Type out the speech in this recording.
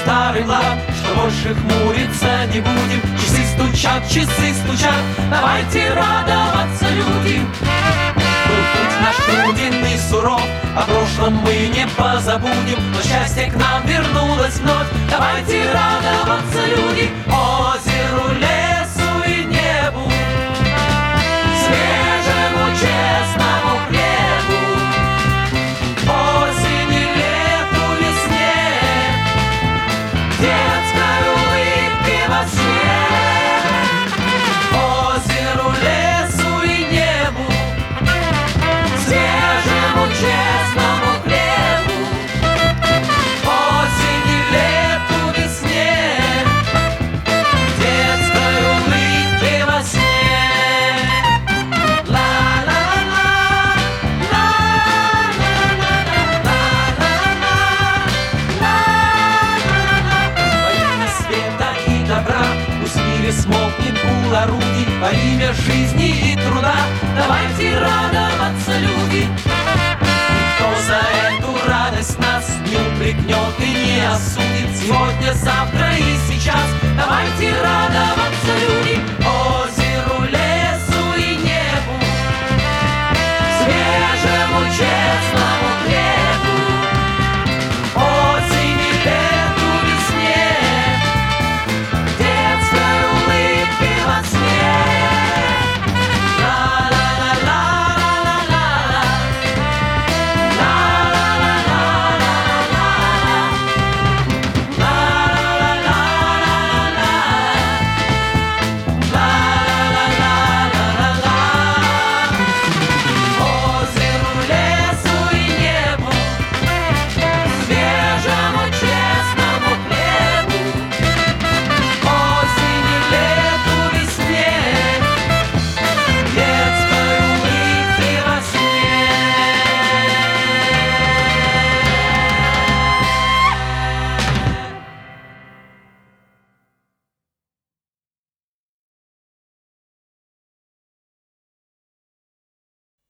старый лад, что больше хмуриться не будем. Часы стучат, давайте радоваться, люди. Был путь наш труден и суров, о прошлом мы не позабудем, но счастье к нам вернулось вновь. Давайте радоваться, люди, озеру, лесу и небу, свежему, честному хлебу, осени, лету, весне, детской улыбке во сне. Озеру, лесу и небу, свежему, честному хлебу, осени, лету, весне, детской улыбке во сне. Ла-ла-ла, ла-ла-ла, во имя света и добра пусть в мире смолкнет гул орудий, во имя жизни и труда давайте радоваться, люди. Никто за эту радость нас не упрекнет и не осудит. Сегодня, завтра и сейчас давайте радоваться.